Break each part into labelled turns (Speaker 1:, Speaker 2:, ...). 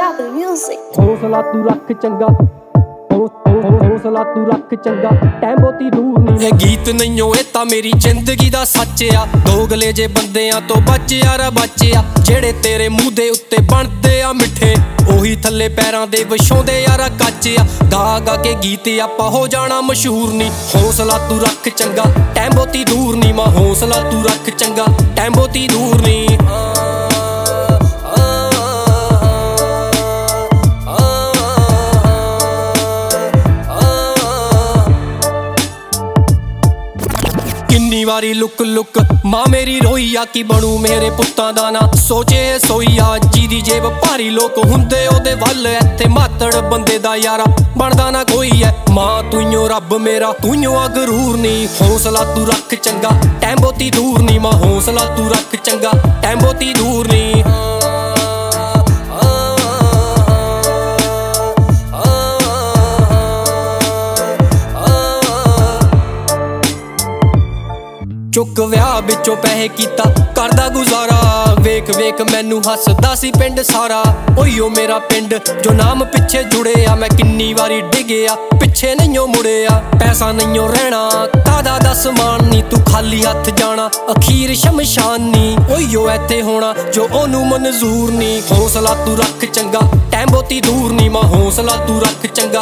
Speaker 1: Travel Music।
Speaker 2: ਹੌਸਲਾ ਤੂੰ ਰੱਖ ਚੰਗਾ, ਹੌਸਲਾ ਤੂੰ ਰੱਖ ਚੰਗਾ, ਟਾਈਮ ਬਹੁਤੀ ਦੂਰ ਨਹੀਂ।
Speaker 3: ਇਹ ਗੀਤ ਨਹੀਂਓ ਇਹ ਤਾਂ ਮੇਰੀ ਜ਼ਿੰਦਗੀ ਦਾ ਸੱਚ ਆ। ਦੋਗਲੇ ਜੇ ਬੰਦਿਆਂ ਤੋਂ ਬਚ ਯਾਰਾ ਬਚਿਆ, ਜਿਹੜੇ ਤੇਰੇ ਮੂੰਹ ਦੇ ਉੱਤੇ ਬਣਦੇ ਆ ਮਿੱਠੇ, ਉਹੀ ਥੱਲੇ ਪੈਰਾਂ ਦੇ ਵਿਛਾਉਂਦੇ ਯਾਰਾ ਕੱਚ ਆ। ਗਾ ਗਾ ਕੇ ਗੀਤ ਆਪਾਂ ਹੋ ਜਾਣਾ ਮਸ਼ਹੂਰ ਨੀ। ਹੌਸਲਾ ਤੂੰ ਰੱਖ ਚੰਗਾ, ਟਾਈਮ ਬਹੁਤੀ ਦੂਰ ਨੀ। ਮਾਂ ਹੌਸਲਾ ਤੂੰ ਰੱਖ ਚੰਗਾ, ਟਾਈਮ ਬਹੁਤੀ ਦੂਰ ਨੀ। ਕਿੰਨੀ ਵਾਰੀ ਲੁੱਕ ਲੁੱਕ ਮਾਂ ਮੇਰੀ ਰੋਈ ਆ, ਕੀ ਬਣੂ ਮੇਰੇ ਪੁੱਤਾਂ ਦਾ ਨਾ ਸੋਚੇ ਸੋਈ ਆ। ਜਿਹਦੀ ਜੇਬ ਭਾਰੀ ਲੋਕ ਹੁੰਦੇ ਉਹਦੇ ਵੱਲ, ਇੱਥੇ ਮਾਤੜ ਬੰਦੇ ਦਾ ਯਾਰਾ ਬਣਦਾ ਨਾ ਕੋਈ ਐ। ਮਾਂ ਤੂੰ ਰੱਬ ਮੇਰਾ, ਤੂੰ ਆ ਗਰੂਰ ਨੀ। ਹੌਸਲਾ ਤੂੰ ਰੱਖ ਚੰਗਾ, ਟਾਈਮ ਬਹੁਤੀ ਦੂਰ ਨੀ। ਮਾਂ ਹੌਸਲਾ ਤੂੰ ਰੱਖ ਚੰਗਾ, ਟਾਈਮ ਬਹੁਤੀ ਦੂਰ ਨੀ। ਚੁੱਕ ਵਿਆਹ ਵਿੱਚੋਂ ਪੈਸੇ ਕੀਤਾ ਕਰਦਾ ਗੁਜ਼ਾਰਾ, ਵੇਖ ਵੇਖ ਮੈਨੂੰ ਹੱਸਦਾ ਸੀ ਪਿੰਡ ਸਾਰਾ। ਓਈਓ ਮੇਰਾ ਪਿੰਡ ਜੋ ਨਾਮ ਪਿੱਛੇ ਜੁੜਿਆ, ਮੈਂ ਕਿੰਨੀ ਵਾਰੀ ਡਿੱਗਿਆ ਪਿੱਛੇ ਨਹੀਂਓ ਮੁੜਿਆ। ਪੈਸਾ ਨਹੀਂਓ ਰਹਿਣਾ ਕਾਦਾ ਦਾ ਸਮਾਨ ਨੀ, ਤੂੰ ਖਾਲੀ ਹੱਥ ਜਾਣਾ ਅਖੀਰ ਸ਼ਮਸ਼ਾਨ ਨੀ। ਓਈਓ ਇੱਥੇ ਹੋਣਾ ਜੋ ਉਹਨੂੰ ਮਨਜ਼ੂਰ ਨੀ। ਹੌਸਲਾ ਤੂੰ ਰੱਖ ਚੰਗਾ, ਟਾਈਮ ਬਹੁਤੀ ਦੂਰ ਨੀ। ਮਾਂ ਹੌਸਲਾ ਤੂੰ ਰੱਖ ਚੰਗਾ।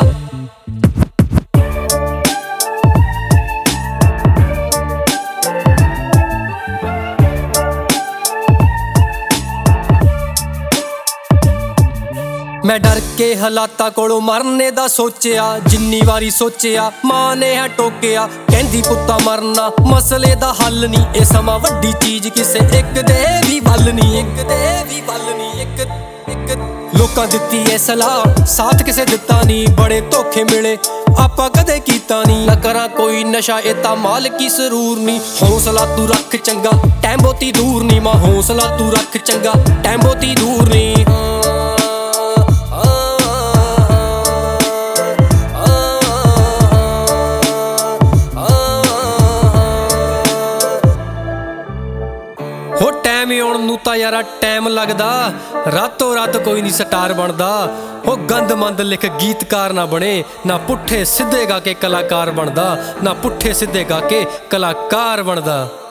Speaker 3: ਮੈਂ ਡਰ ਕੇ ਹਾਲਾਤਾਂ ਕੋਲੋਂ ਮਰਨੇ ਦਾ ਸੋਚਿਆ, ਜਿੰਨੀ ਵਾਰੀ ਸੋਚਿਆ ਮਾਂ ਨੇ ਹੈ ਟੋਕਿਆ। ਕਹਿੰਦੀ ਪੁੱਤਾ ਮਰਨਾ ਮਸਲੇ ਦਾ ਹੱਲ ਨੀ, ਇਹ ਸਮਾਂ ਵੱਡੀ ਚੀਜ਼ ਕਿਸੇ ਇੱਕ ਦੇ ਵੀ ਵੱਲ ਨੀ। ਇੱਕ ਦੇ ਵੀ ਵੱਲ ਨੀ, ਇੱਕ ਲੋਕਾਂ ਦਿੱਤੀ ਇਹ ਸਲਾਹ, ਸਾਥ ਕਿਸੇ ਦਿੱਤਾ ਨੀ। ਬੜੇ ਧੋਖੇ ਮਿਲੇ ਆਪਾਂ ਕਦੇ ਕੀਤਾ ਨੀ। ਨਾ ਕਰਾਂ ਕੋਈ ਨਸ਼ਾ ਇਹ ਤਾਂ ਮਾਲਕੀ ਸਰੂਰ ਨੀ। ਹੌਸਲਾ ਤੂੰ ਰੱਖ ਚੰਗਾ, ਟਾਈਮ ਬਹੁਤੀ ਦੂਰ ਨੀ। ਮਾਂ ਹੌਸਲਾ ਤੂੰ ਰੱਖ ਚੰਗਾ, ਟਾਈਮ ਬਹੁਤੀ ਦੂਰ ਨੀ। ਹੋ ਟਾਈਮ ਆਉਣ ਨੂੰ ਤਾਂ ਯਾਰਾ ਟਾਈਮ ਲੱਗਦਾ, ਰਾਤੋਂ ਰਾਤ ਕੋਈ ਨਹੀਂ ਸਟਾਰ ਬਣਦਾ। ਹੋ ਗੰਦ ਮੰਦ ਲਿਖ ਗੀਤਕਾਰ ਨਾ ਬਣੇ, ਨਾ ਪੁੱਠੇ ਸਿੱਧੇ ਗਾ ਕੇ ਕਲਾਕਾਰ ਬਣਦਾ, ਨਾ ਪੁੱਠੇ ਸਿੱਧੇ ਗਾ ਕੇ ਕਲਾਕਾਰ ਬਣਦਾ।